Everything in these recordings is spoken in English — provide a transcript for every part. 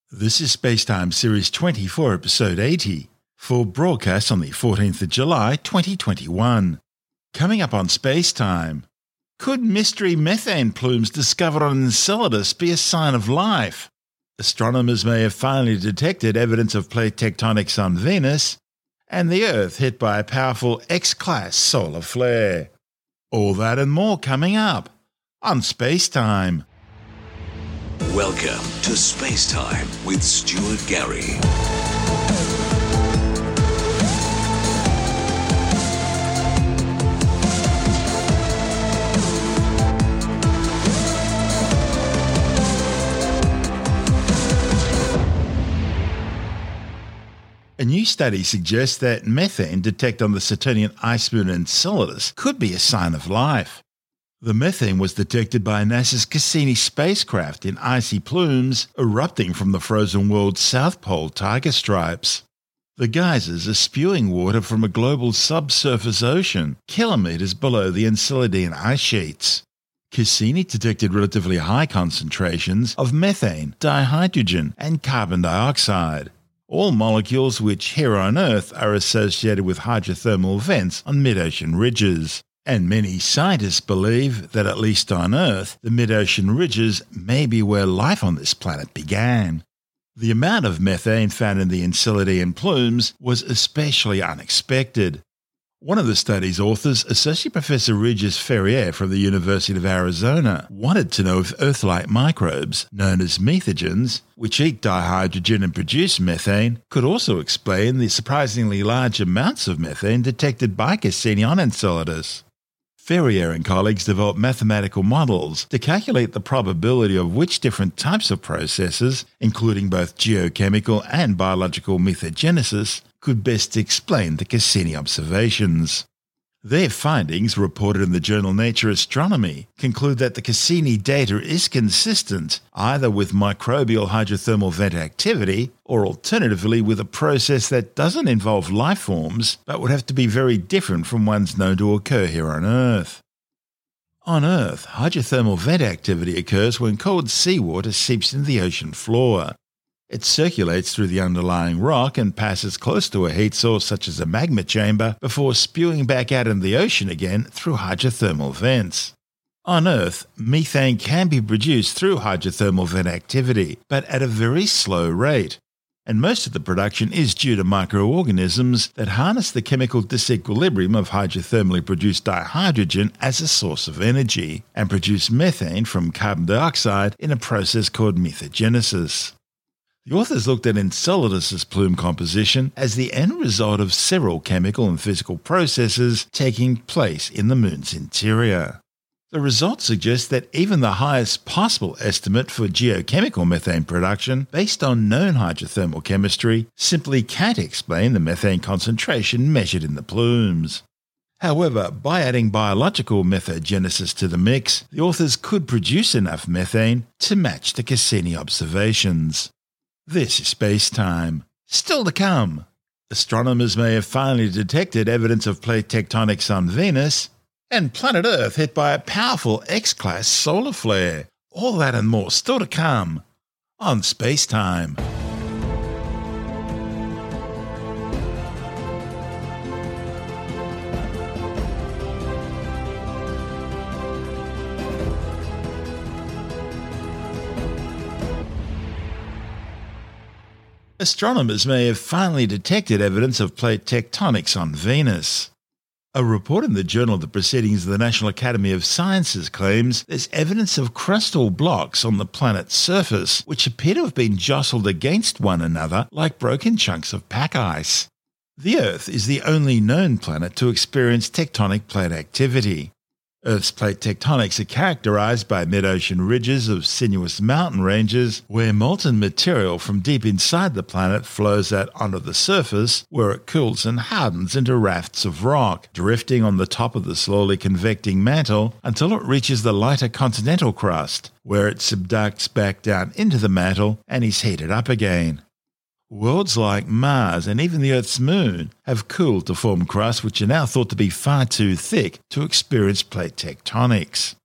This is Spacetime Series 24, Episode 80, for broadcast on the 14th of July 2021. Coming up on Spacetime, could mystery methane plumes discovered on Enceladus be a sign of life? Astronomers may have finally detected evidence of plate tectonics on Venus, and the Earth hit by a powerful X-class solar flare. All that and more coming up on Spacetime. Welcome to Spacetime with Stuart Gary. A new study suggests that methane detected on the Saturnian ice moon Enceladus could be a sign of life. The methane was detected by NASA's Cassini spacecraft in icy plumes erupting from the frozen world's South Pole tiger stripes. The geysers are spewing water from a global subsurface ocean kilometres below the Enceladian ice sheets. Cassini detected relatively high concentrations of methane, dihydrogen, and carbon dioxide, all molecules which here on Earth are associated with hydrothermal vents on mid-ocean ridges. And many scientists believe that at least on Earth, the mid-ocean ridges may be where life on this planet began. The amount of methane found in the Enceladian plumes was especially unexpected. One of the study's authors, Associate Professor Regis Ferrier from the University of Arizona, wanted to know if Earth-like microbes, known as methogens, which eat dihydrogen and produce methane, could also explain the surprisingly large amounts of methane detected by Cassini on Enceladus. Ferrier and colleagues developed mathematical models to calculate the probability of which different types of processes, including both geochemical and biological methogenesis, could best explain the Cassini observations. Their findings, reported in the journal Nature Astronomy, conclude that the Cassini data is consistent either with microbial hydrothermal vent activity or alternatively with a process that doesn't involve life forms but would have to be very different from ones known to occur here on Earth. On Earth, hydrothermal vent activity occurs when cold seawater seeps into the ocean floor. It circulates through the underlying rock and passes close to a heat source such as a magma chamber before spewing back out in the ocean again through hydrothermal vents. On Earth, methane can be produced through hydrothermal vent activity, but at a very slow rate, and most of the production is due to microorganisms that harness the chemical disequilibrium of hydrothermally produced dihydrogen as a source of energy, and produce methane from carbon dioxide in a process called methogenesis. The authors looked at Enceladus's plume composition as the end result of several chemical and physical processes taking place in the moon's interior. The results suggest that even the highest possible estimate for geochemical methane production, based on known hydrothermal chemistry, simply can't explain the methane concentration measured in the plumes. However, by adding biological methogenesis to the mix, the authors could produce enough methane to match the Cassini observations. This is Spacetime. Still to come, astronomers may have finally detected evidence of plate tectonics on Venus, and planet Earth hit by a powerful X-class solar flare. All that and more still to come on Spacetime. Astronomers may have finally detected evidence of plate tectonics on Venus. A report in the Journal of the Proceedings of the National Academy of Sciences claims there's evidence of crustal blocks on the planet's surface which appear to have been jostled against one another like broken chunks of pack ice. The Earth is the only known planet to experience tectonic plate activity. Earth's plate tectonics are characterized by mid-ocean ridges of sinuous mountain ranges where molten material from deep inside the planet flows out onto the surface where it cools and hardens into rafts of rock, drifting on the top of the slowly convecting mantle until it reaches the lighter continental crust, where it subducts back down into the mantle and is heated up again. Worlds like Mars and even the Earth's moon have cooled to form crusts which are now thought to be far too thick to experience plate tectonics.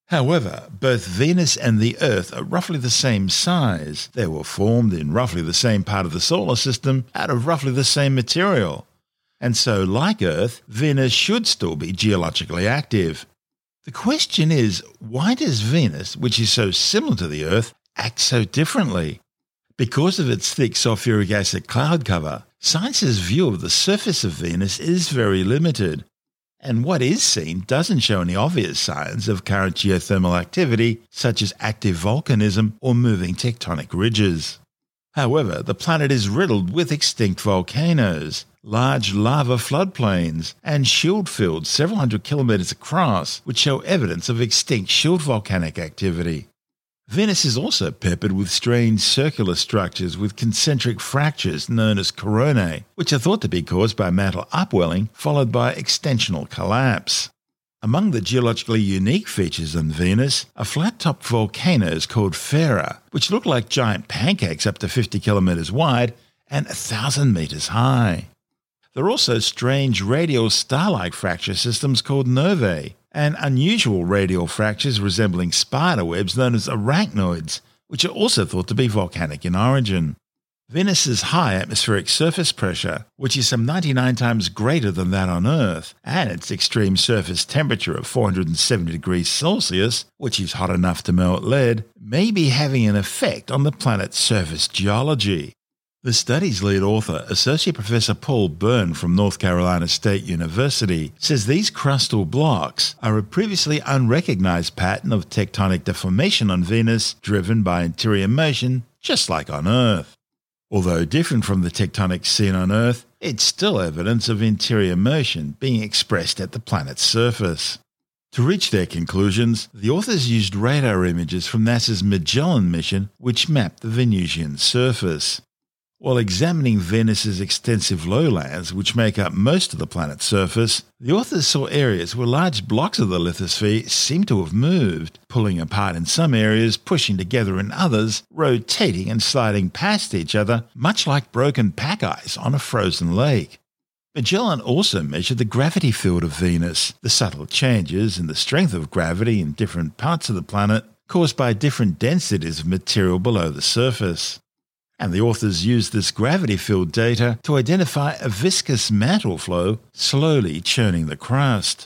However, both Venus and the Earth are roughly the same size. They were formed in roughly the same part of the solar system out of roughly the same material. And so, like Earth, Venus should still be geologically active. The question is, why does Venus, which is so similar to the Earth, act so differently? Because of its thick sulfuric acid cloud cover, science's view of the surface of Venus is very limited. And what is seen doesn't show any obvious signs of current geothermal activity, such as active volcanism or moving tectonic ridges. However, the planet is riddled with extinct volcanoes, large lava floodplains, and shield fields several hundred kilometers across, which show evidence of extinct shield volcanic activity. Venus is also peppered with strange circular structures with concentric fractures known as coronae, which are thought to be caused by mantle upwelling followed by extensional collapse. Among the geologically unique features on Venus are flat-topped volcanoes called Phaera, which look like giant pancakes up to 50 kilometers wide and 1,000 meters high. There are also strange radial star-like fracture systems called novae, and unusual radial fractures resembling spider webs known as arachnoids, which are also thought to be volcanic in origin. Venus's high atmospheric surface pressure, which is some 99 times greater than that on Earth, and its extreme surface temperature of 470 degrees Celsius, which is hot enough to melt lead, may be having an effect on the planet's surface geology. The study's lead author, Associate Professor Paul Byrne from North Carolina State University, says these crustal blocks are a previously unrecognized pattern of tectonic deformation on Venus driven by interior motion, just like on Earth. Although different from the tectonics seen on Earth, it's still evidence of interior motion being expressed at the planet's surface. To reach their conclusions, the authors used radar images from NASA's Magellan mission, which mapped the Venusian surface. While examining Venus's extensive lowlands, which make up most of the planet's surface, the authors saw areas where large blocks of the lithosphere seem to have moved, pulling apart in some areas, pushing together in others, rotating and sliding past each other, much like broken pack ice on a frozen lake. Magellan also measured the gravity field of Venus, the subtle changes in the strength of gravity in different parts of the planet caused by different densities of material below the surface. And the authors used this gravity field data to identify a viscous mantle flow slowly churning the crust.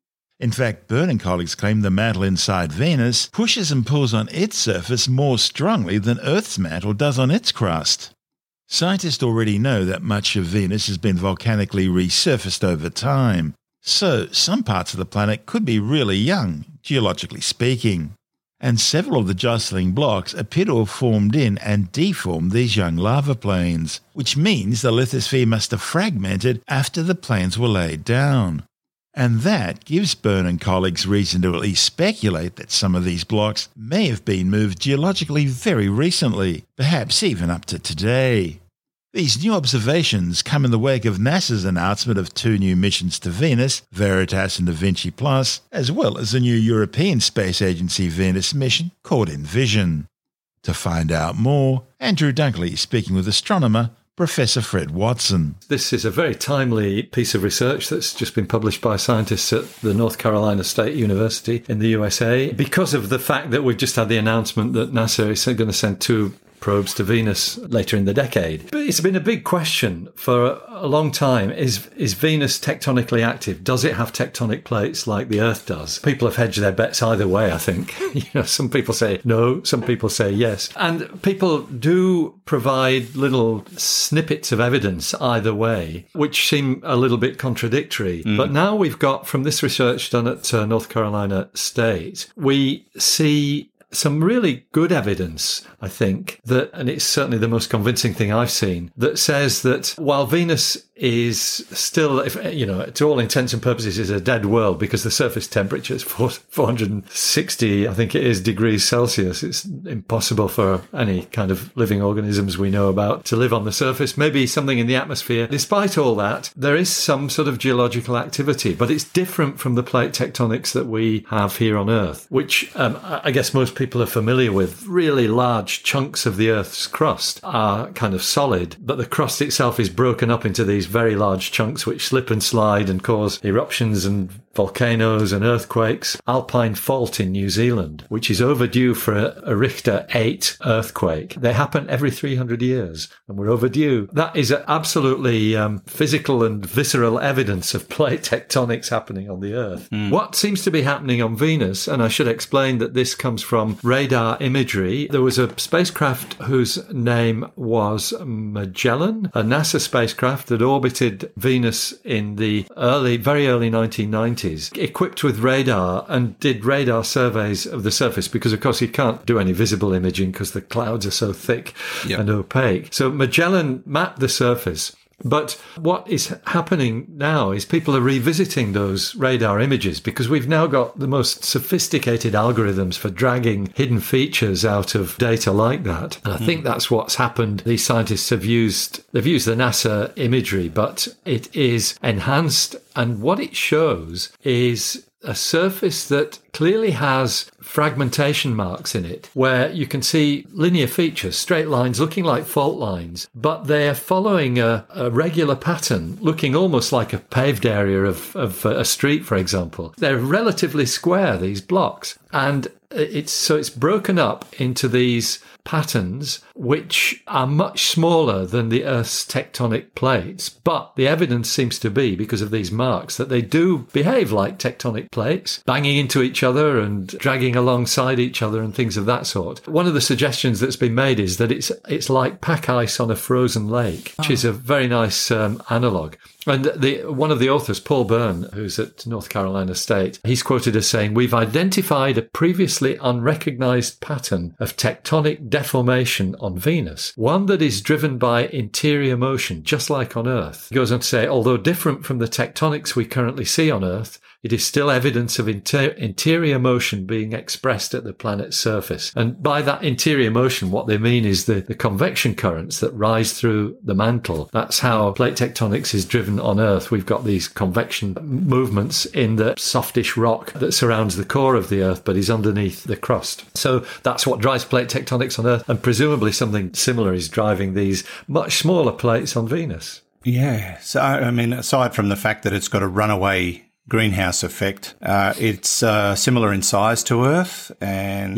In fact, Byrne and colleagues claim the mantle inside Venus pushes and pulls on its surface more strongly than Earth's mantle does on its crust. Scientists already know that much of Venus has been volcanically resurfaced over time, so some parts of the planet could be really young, geologically speaking. And several of the jostling blocks appear to have formed in and deformed these young lava plains, which means the lithosphere must have fragmented after the plains were laid down. And that gives Byrne and colleagues reason to at least speculate that some of these blocks may have been moved geologically very recently, perhaps even up to today. These new observations come in the wake of NASA's announcement of 2 new missions to Venus, Veritas and Da Vinci Plus, as well as a new European Space Agency Venus mission called Envision. To find out more, Andrew Dunkley speaking with astronomer Professor Fred Watson. This is a very timely piece of research that's just been published by scientists at the North Carolina State University in the USA because of the fact that we've just had the announcement that NASA is going to send 2 probes to Venus later in the decade. But it's been a big question for a long time. Is Venus tectonically active? Does it have tectonic plates like the Earth does? People have hedged their bets either way, I think. Some people say no, some people say yes. And people do provide little snippets of evidence either way, which seem a little bit contradictory. But now we've got, from this research done at North Carolina State, we see some really good evidence, I think, and it's certainly the most convincing thing I've seen, that says that while Venus is still, to all intents and purposes, is a dead world because the surface temperature is 460, I think it is, degrees Celsius. It's impossible for any kind of living organisms we know about to live on the surface. Maybe something in the atmosphere. Despite all that, there is some sort of geological activity, but it's different from the plate tectonics that we have here on Earth, which I guess most people are familiar with, really large chunks of the Earth's crust are kind of solid, but the crust itself is broken up into these very large chunks which slip and slide and cause eruptions and volcanoes and earthquakes. Alpine Fault in New Zealand, which is overdue for a Richter 8 earthquake. They happen every 300 years, and we're overdue. That is absolutely physical and visceral evidence of plate tectonics happening on the Earth. What seems to be happening on Venus, and I should explain that this comes from radar imagery. There was a spacecraft whose name was Magellan, a NASA spacecraft that orbited Venus in the very early 1990s. Equipped with radar, and did radar surveys of the surface because, of course, you can't do any visible imaging because the clouds are so thick and opaque. So Magellan mapped the surface. But what is happening now is people are revisiting those radar images because we've now got the most sophisticated algorithms for dragging hidden features out of data like that. And I think that's what's happened. These scientists they've used the NASA imagery, but it is enhanced. And what it shows is a surface that clearly has fragmentation marks in it, where you can see linear features, straight lines looking like fault lines, but they're following a regular pattern, looking almost like a paved area of a street, for example. They're relatively square, these blocks, and it's broken up into these patterns which are much smaller than the Earth's tectonic plates, but the evidence seems to be, because of these marks, that they do behave like tectonic plates, banging into each other and dragging alongside each other and things of that sort. One of the suggestions that's been made is that it's like pack ice on a frozen lake, which is a very nice analogue. And one of the authors, Paul Byrne, who's at North Carolina State, he's quoted as saying, "We've identified a previously unrecognized pattern of tectonic deformation on Venus, one that is driven by interior motion, just like on Earth." He goes on to say, although different from the tectonics we currently see on Earth, it is still evidence of interior motion being expressed at the planet's surface. And by that interior motion, what they mean is the convection currents that rise through the mantle. That's how plate tectonics is driven on Earth. We've got these convection movements in the softish rock that surrounds the core of the Earth, but is underneath the crust. So that's what drives plate tectonics on Earth. And presumably something similar is driving these much smaller plates on Venus. Yeah. So, I mean, aside from the fact that it's got a runaway greenhouse effect, it's similar in size to Earth, and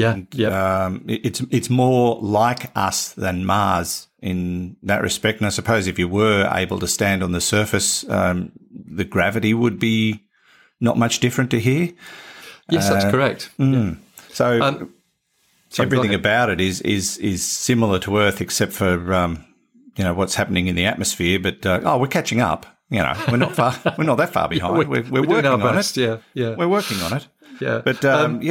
it's more like us than Mars in that respect. And I suppose if you were able to stand on the surface, the gravity would be not much different to here. Yes, that's correct. Yeah. So everything about it is similar to Earth, except for what's happening in the atmosphere. But we're catching up. We're not far. We're not that far behind. We're working on it. Yeah. We're working on it. Yeah. But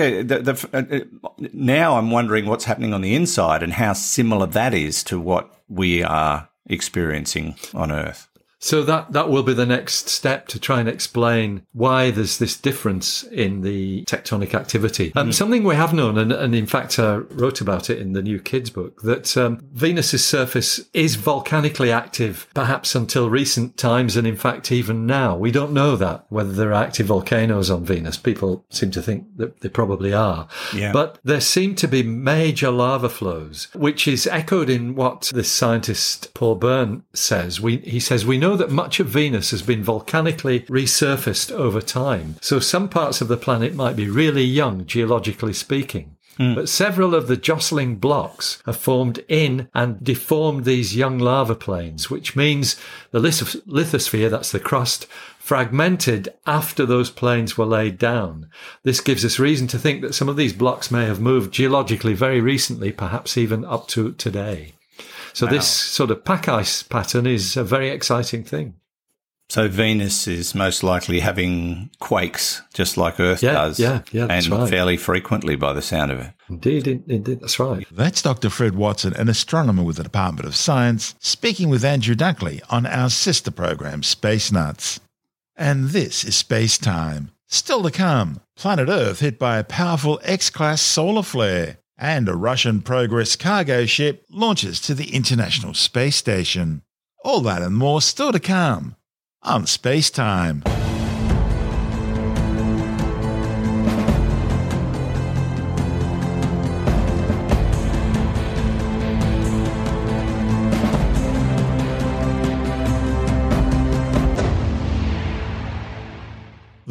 now I'm wondering what's happening on the inside and how similar that is to what we are experiencing on Earth. So that will be the next step, to try and explain why there's this difference in the tectonic activity. Something we have known, and in fact I wrote about it in the new kids book, that Venus's surface is volcanically active, perhaps until recent times, and in fact even now. We don't know that, whether there are active volcanoes on Venus. People seem to think that they probably are. Yeah. But there seem to be major lava flows, which is echoed in what this scientist Paul Byrne says. He says, we know that much of Venus has been volcanically resurfaced over time. So some parts of the planet might be really young, geologically speaking. But several of the jostling blocks have formed in and deformed these young lava plains, which means the lithosphere, that's the crust, fragmented after those plains were laid down. This gives us reason to think that some of these blocks may have moved geologically very recently, perhaps even up to today. So This sort of pack ice pattern is a very exciting thing. So Venus is most likely having quakes, just like Earth does. Yeah, that's right. And fairly frequently by the sound of it. Indeed, that's right. That's Dr. Fred Watson, an astronomer with the Department of Science, speaking with Andrew Dunkley on our sister program, Space Nuts. And this is Space Time. Still to come, planet Earth hit by a powerful X-class solar flare. And a Russian Progress cargo ship launches to the International Space Station. All that and more still to come on Space Time.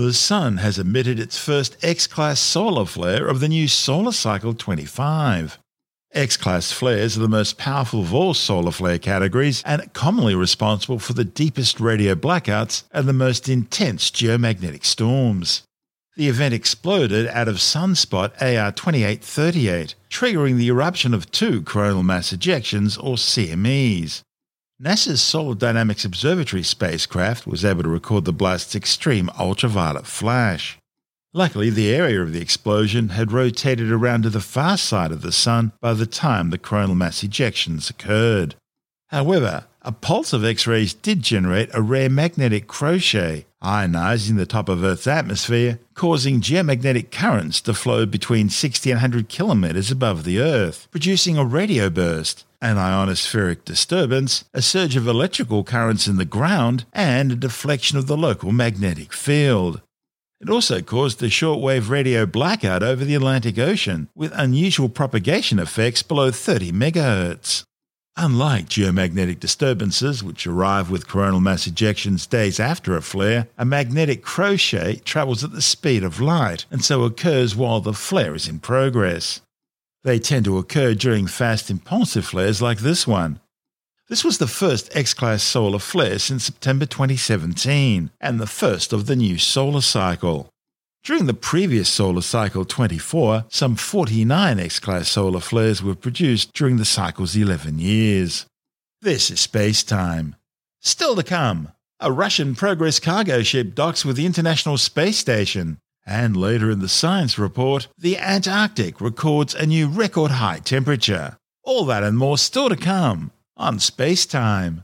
The Sun has emitted its first X-class solar flare of the new solar cycle 25. X-class flares are the most powerful of all solar flare categories and commonly responsible for the deepest radio blackouts and the most intense geomagnetic storms. The event exploded out of sunspot AR 2838, triggering the eruption of two coronal mass ejections, or CMEs. NASA's Solar Dynamics Observatory spacecraft was able to record the blast's extreme ultraviolet flash. Luckily, the area of the explosion had rotated around to the far side of the Sun by the time the coronal mass ejections occurred. However, a pulse of X-rays did generate a rare magnetic crochet, ionizing the top of Earth's atmosphere, causing geomagnetic currents to flow between 60 and 100 kilometers above the Earth, producing a radio burst, an ionospheric disturbance, a surge of electrical currents in the ground, and a deflection of the local magnetic field. It also caused a shortwave radio blackout over the Atlantic Ocean, with unusual propagation effects below 30 MHz. Unlike geomagnetic disturbances, which arrive with coronal mass ejections days after a flare, a magnetic crochet travels at the speed of light and so occurs while the flare is in progress. They tend to occur during fast impulsive flares like this one. This was the first X-class solar flare since September 2017, and the first of the new solar cycle. During the previous solar cycle 24, some 49 X-class solar flares were produced during the cycle's 11 years. This is Space Time. Still to come, a Russian Progress cargo ship docks with the International Space Station. And later in the science report, the Antarctic records a new record high temperature. All that and more still to come on Space Time.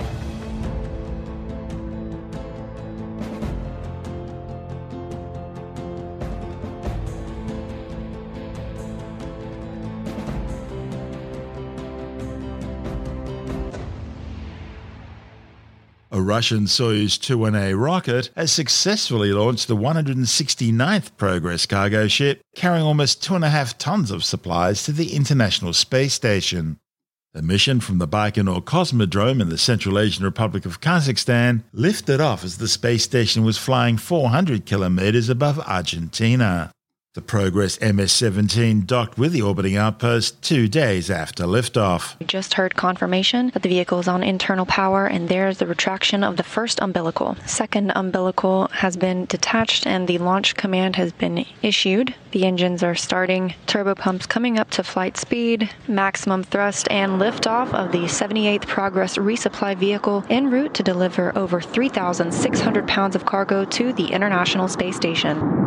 A Russian Soyuz 21A rocket has successfully launched the 169th Progress cargo ship, carrying almost 2.5 tons of supplies to the International Space Station. The mission from the Baikonur Cosmodrome in the Central Asian Republic of Kazakhstan lifted off as the space station was flying 400 kilometers above Argentina. The Progress MS-17 docked with the orbiting outpost 2 days after liftoff. We just heard confirmation that the vehicle is on internal power, and there's the retraction of the first umbilical. Second umbilical has been detached and the launch command has been issued. The engines are starting, turbopumps coming up to flight speed, maximum thrust, and liftoff of the 78th Progress resupply vehicle en route to deliver over 3,600 pounds of cargo to the International Space Station.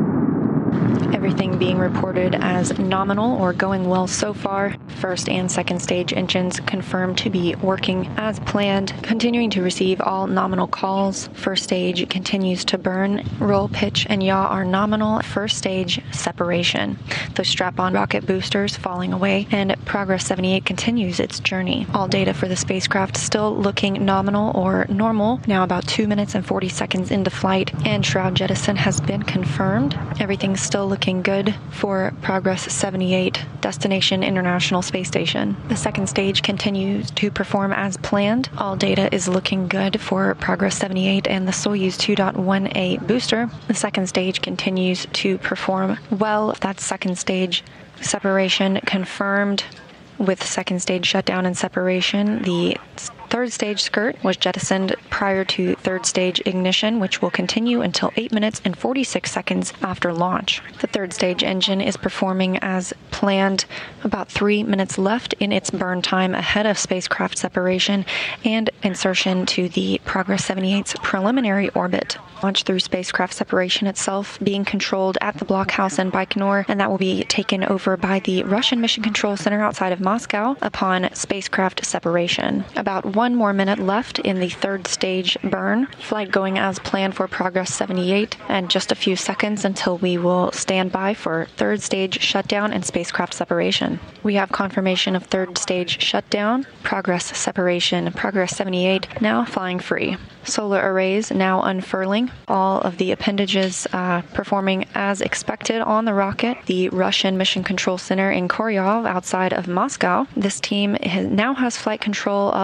Everything being reported as nominal or going well so far. First and second stage engines confirmed to be working as planned, continuing to receive all nominal calls. First stage continues to burn. Roll, pitch, and yaw are nominal. First stage separation. The strap-on rocket boosters falling away, and Progress 78 continues its journey. All data for the spacecraft still looking nominal or normal, now about 2 minutes and 40 seconds into flight, and shroud jettison has been confirmed. Everything's still looking good for Progress 78, destination International Space Station. The second stage continues to perform as planned. All data is looking good for Progress 78 and the Soyuz 2.1A booster. The second stage continues to perform well. That second stage separation confirmed. With second stage shutdown and separation, the third stage skirt was jettisoned prior to third stage ignition, which will continue until 8 minutes and 46 seconds after launch. The third stage engine is performing as planned, about 3 minutes left in its burn time ahead of spacecraft separation and insertion to the Progress 78's preliminary orbit. Launch through spacecraft separation itself being controlled at the blockhouse in Baikonur, and that will be taken over by the Russian Mission Control Center outside of Moscow upon spacecraft separation. About 1 more minute left in the third stage burn. Flight going as planned for Progress 78, and just a few seconds until we will stand by for third stage shutdown and spacecraft separation. We have confirmation of third stage shutdown, Progress separation, Progress 78 now flying free. Solar arrays now unfurling. All of the appendages performing as expected on the rocket. The Russian Mission Control Center in Koryov outside of Moscow. This team now has flight control of the vehicle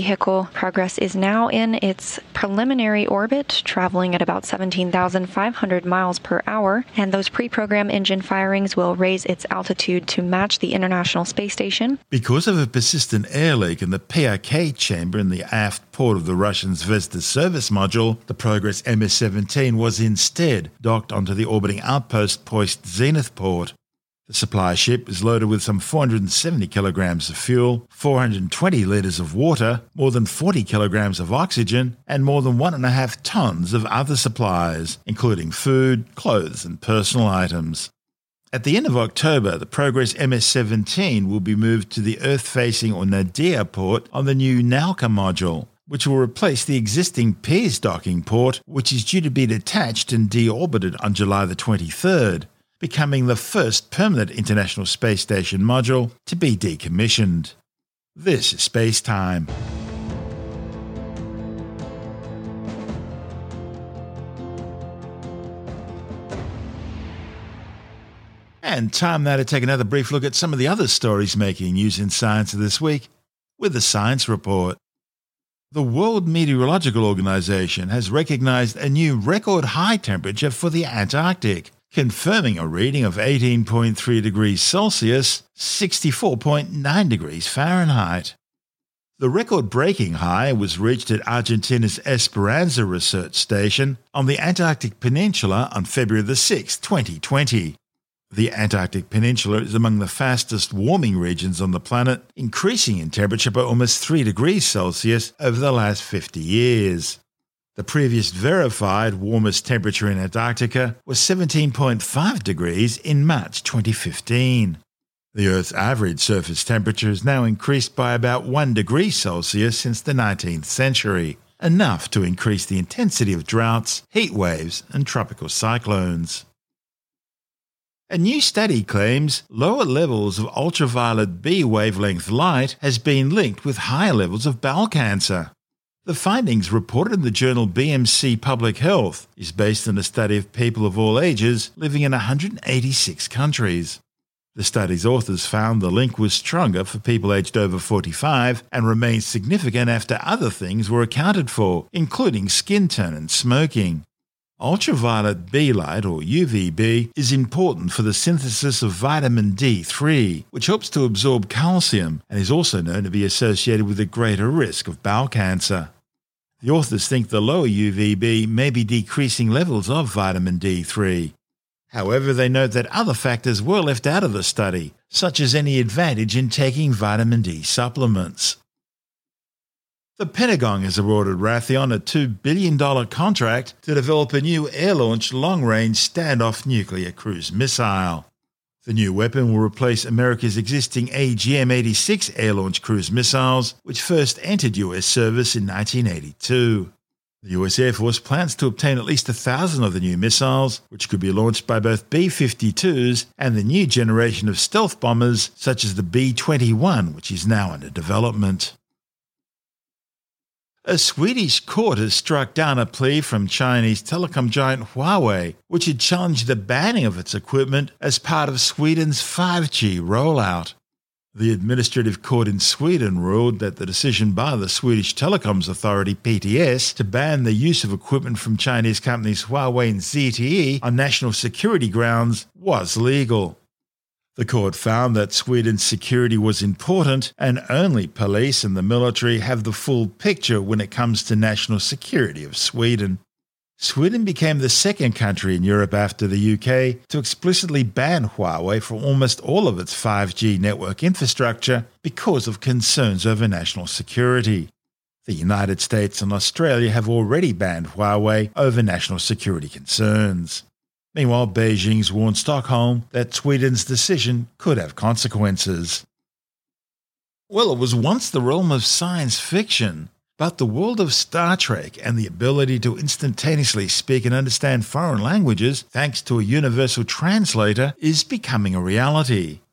vehicle. Progress is now in its preliminary orbit, traveling at about 17,500 miles per hour, and those pre-programmed engine firings will raise its altitude to match the International Space Station. Because of a persistent air leak in the PRK chamber in the aft port of the Russian Zvezda service module, the Progress MS-17 was instead docked onto the orbiting outpost Poist Zenith port. The supply ship is loaded with some 470 kilograms of fuel, 420 litres of water, more than 40 kilograms of oxygen, and more than 1.5 tons of other supplies, including food, clothes, and personal items. At the end of October, the Progress MS-17 will be moved to the Earth-facing or Nadir port on the new Nauka module, which will replace the existing Pirs docking port, which is due to be detached and deorbited on July the 23rd. Becoming the first permanent International Space Station module to be decommissioned. This is Space Time. And time now to take another brief look at some of the other stories making news in science this week with the Science Report. The World Meteorological Organization has recognized a new record high temperature for the Antarctic, confirming a reading of 18.3 degrees Celsius, 64.9 degrees Fahrenheit. The record-breaking high was reached at Argentina's Esperanza Research Station on the Antarctic Peninsula on February 6, 2020. The Antarctic Peninsula is among the fastest warming regions on the planet, increasing in temperature by almost 3 degrees Celsius over the last 50 years. The previous verified warmest temperature in Antarctica was 17.5 degrees in March 2015. The Earth's average surface temperature has now increased by about 1 degree Celsius since the 19th century, enough to increase the intensity of droughts, heat waves, and tropical cyclones. A new study claims lower levels of ultraviolet B wavelength light has been linked with higher levels of bowel cancer. The findings, reported in the journal BMC Public Health, is based on a study of people of all ages living in 186 countries. The study's authors found the link was stronger for people aged over 45 and remained significant after other things were accounted for, including skin tone and smoking. Ultraviolet B light, or UVB, is important for the synthesis of vitamin D3, which helps to absorb calcium and is also known to be associated with a greater risk of bowel cancer. The authors think the lower UVB may be decreasing levels of vitamin D3. However, they note that other factors were left out of the study, such as any advantage in taking vitamin D supplements. The Pentagon has awarded Raytheon a $2 billion contract to develop a new air-launched long-range standoff nuclear cruise missile. The new weapon will replace America's existing AGM-86 air-launched cruise missiles, which first entered U.S. service in 1982. The U.S. Air Force plans to obtain at least 1,000 of the new missiles, which could be launched by both B-52s and the new generation of stealth bombers, such as the B-21, which is now under development. A Swedish court has struck down a plea from Chinese telecom giant Huawei, which had challenged the banning of its equipment as part of Sweden's 5G rollout. The administrative court in Sweden ruled that the decision by the Swedish Telecoms Authority PTS to ban the use of equipment from Chinese companies Huawei and ZTE on national security grounds was legal. The court found that Sweden's security was important and only police and the military have the full picture when it comes to national security of Sweden. Sweden became the second country in Europe after the UK to explicitly ban Huawei from almost all of its 5G network infrastructure because of concerns over national security. The United States and Australia have already banned Huawei over national security concerns. Meanwhile, Beijing's warned Stockholm that Sweden's decision could have consequences. Well, it was once the realm of science fiction, but the world of Star Trek and the ability to instantaneously speak and understand foreign languages thanks to a universal translator is becoming a reality.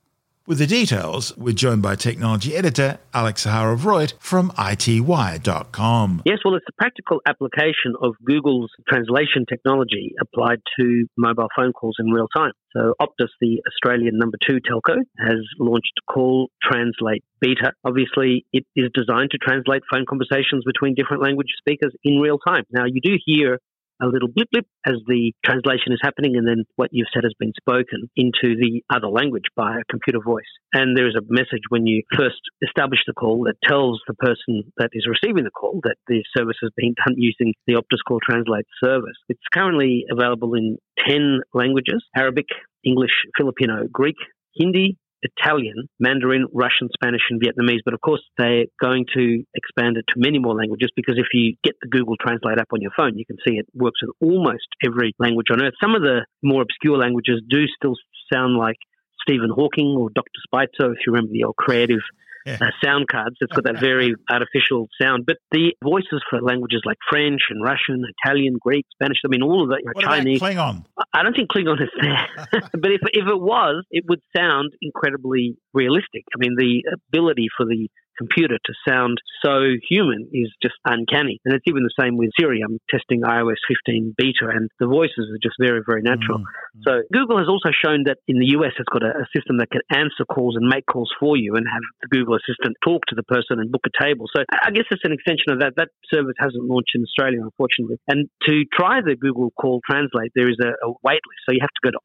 With the details, we're joined by technology editor Alex Zaharov-Reutt from ITWire.com. Yes, well, it's a practical application of Google's translation technology applied to mobile phone calls in real time. So Optus, the Australian number 2 telco, has launched Call Translate Beta. Obviously, it is designed to translate phone conversations between different language speakers in real time. Now, you do hear a little blip blip as the translation is happening, and then what you've said has been spoken into the other language by a computer voice. And there is a message when you first establish the call that tells the person that is receiving the call that the service has been done using the Optus Call Translate service. It's currently available in 10 languages: Arabic, English, Filipino, Greek, Hindi, Italian, Mandarin, Russian, Spanish, and Vietnamese. But of course, they're going to expand it to many more languages, because if you get the Google Translate app on your phone, you can see it works with almost every language on earth. Some of the more obscure languages do still sound like Stephen Hawking or Dr. Spitzer, if you remember the old creative sound cards. It's got that very artificial sound. But the voices for languages like French and Russian, Italian, Greek, Spanish, I mean, all of that, what Chinese. About Klingon? I don't think Klingon is there. But if it was, it would sound incredibly realistic. I mean, the ability for the computer to sound so human is just uncanny. And it's even the same with Siri. I'm testing iOS 15 beta, and the voices are just very, very natural. So Google has also shown that in the US it's got a system that can answer calls and make calls for you and have the Google Assistant talk to the person and book a table. So I guess it's an extension of that. That service hasn't launched in Australia, unfortunately. And to try the Google Call Translate, there is a wait list. So you have to go to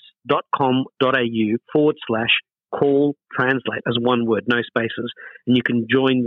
optus.com.au/Call Translate as one word, no spaces, and you can join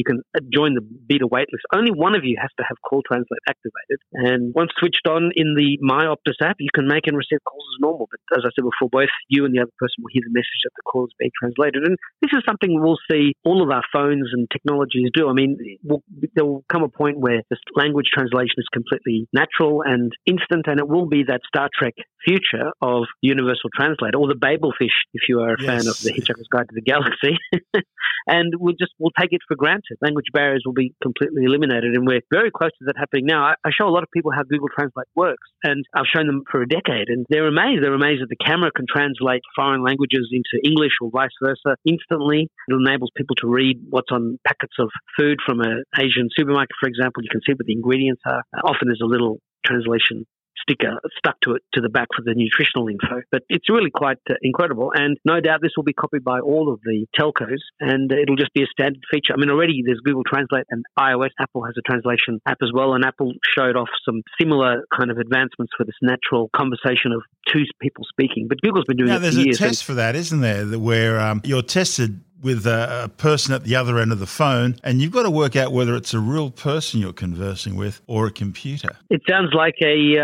the beta waitlist. Only one of you has to have Call Translate activated, and once switched on in the My Optus app, you can make and receive calls as normal. But as I said before, both you and the other person will hear the message that the call is being translated, and this is something we'll see all of our phones and technologies do. I mean, there will come a point where this language translation is completely natural and instant, and it will be that Star Trek future of Universal Translator, or the Babelfish, if you are a fan of the Hitchhiker's Guide to the Galaxy. And we'll take it for granted. Language barriers will be completely eliminated, and we're very close to that happening now. I show a lot of people how Google Translate works, and I've shown them for a decade, and they're amazed. They're amazed that the camera can translate foreign languages into English or vice versa instantly. It enables people to read what's on packets of food from an Asian supermarket, for example. You can see what the ingredients are. Often there's a little translation sticker stuck to the back for the nutritional info. But it's really quite incredible, and no doubt this will be copied by all of the telcos, and it'll just be a standard feature. I mean, already there's Google Translate and iOS. Apple has a translation app as well, and Apple showed off some similar kind of advancements for this natural conversation of two people speaking. But Google's been doing it for years. Now, there's a test for that, isn't there, where you're tested with a person at the other end of the phone, and you've got to work out whether it's a real person you're conversing with or a computer. It sounds like a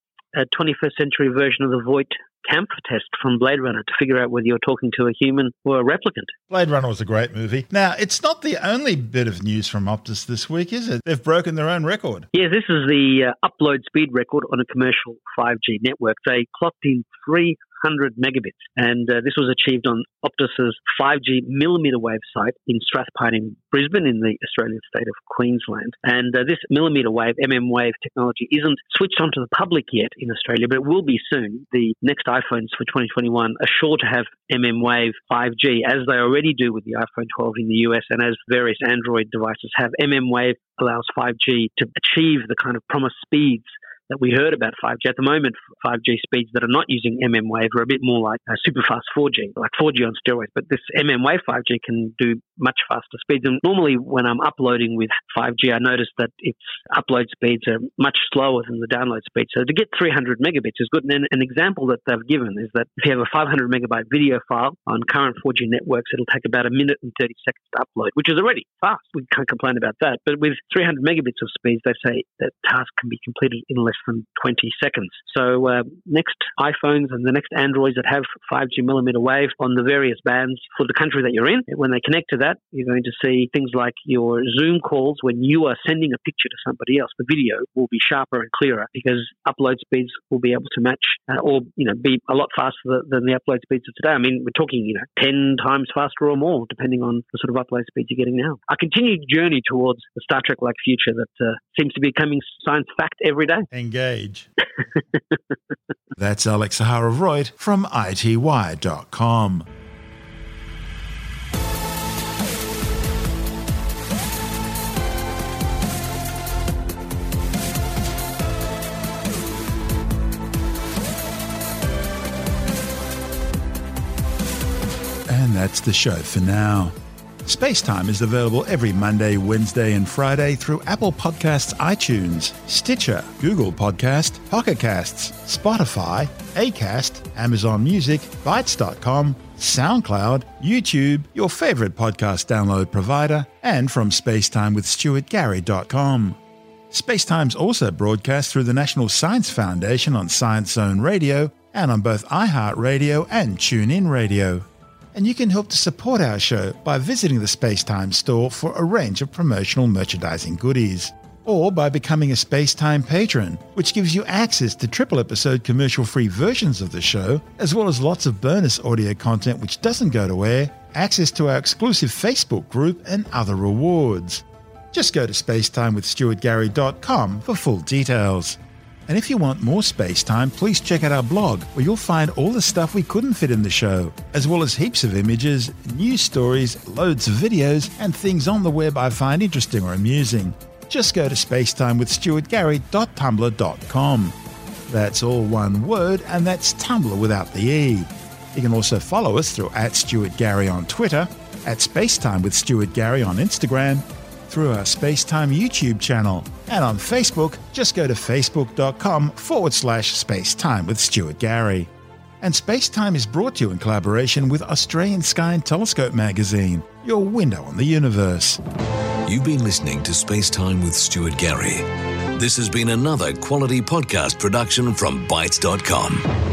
21st century version of the Voight Kampf test from Blade Runner to figure out whether you're talking to a human or a replicant. Blade Runner was a great movie. Now, it's not the only bit of news from Optus this week, is it? They've broken their own record. Yeah, this is the upload speed record on a commercial 5G network. They clocked in 300 megabits, and this was achieved on Optus's 5G millimetre wave site in Strathpine in Brisbane in the Australian state of Queensland. And this millimetre wave, MM wave technology isn't switched on to the public yet in Australia, but it will be soon. The next iPhones for 2021 are sure to have MM wave 5G, as they already do with the iPhone 12 in the US, and as various Android devices have. MM wave allows 5G to achieve the kind of promised speeds that we heard about 5G. At the moment, 5G speeds that are not using MM wave are a bit more like super fast 4G, like 4G on steroids. But this MM wave 5G can do much faster speeds. And normally when I'm uploading with 5G, I notice that its upload speeds are much slower than the download speed. So to get 300 megabits is good. And an example that they've given is that if you have a 500 megabyte video file on current 4G networks, it'll take about 1 minute and 30 seconds to upload, which is already fast. We can't complain about that. But with 300 megabits of speeds, they say that task can be completed in less than 20 seconds. So next iPhones and the next Androids that have 5G millimeter wave on the various bands for the country that you're in, when they connect to that, you're going to see things like your Zoom calls when you are sending a picture to somebody else. The video will be sharper and clearer because upload speeds will be able to match or be a lot faster than the upload speeds of today. I mean, we're talking 10 times faster or more, depending on the sort of upload speeds you're getting now. A continued journey towards the Star Trek-like future that seems to be becoming science fact every day. Engage. That's Alex Zaharov-Reutt from ITWire.com. that's the show for now. Spacetime is available every Monday, Wednesday and Friday through Apple Podcasts, iTunes, Stitcher, Google Podcast, Pocket Casts, Spotify, Acast, Amazon Music, Bytes.com, SoundCloud, YouTube, your favourite podcast download provider, and from spacetimewithstuartgary.com. Spacetime's also broadcast through the National Science Foundation on Science Zone Radio and on both iHeartRadio and TuneIn Radio. And you can help to support our show by visiting the Spacetime store for a range of promotional merchandising goodies, or by becoming a Spacetime patron, which gives you access to triple-episode commercial-free versions of the show, as well as lots of bonus audio content which doesn't go to air, access to our exclusive Facebook group, and other rewards. Just go to spacetimewithstuartgary.com for full details. And if you want more Spacetime, please check out our blog, where you'll find all the stuff we couldn't fit in the show, as well as heaps of images, news stories, loads of videos, and things on the web I find interesting or amusing. Just go to spacetimewithstuartgary.tumblr.com. That's all one word, and that's Tumblr without the E. You can also follow us through @StuartGary on Twitter, @SpaceTimeWithStuartGary on Instagram, through our Spacetime YouTube channel, and on Facebook, just go to facebook.com/Spacetime with Stuart Gary. And Spacetime is brought to you in collaboration with Australian Sky and Telescope magazine, your window on the universe. You've been listening to Spacetime with Stuart Gary. This has been another quality podcast production from Bytes.com.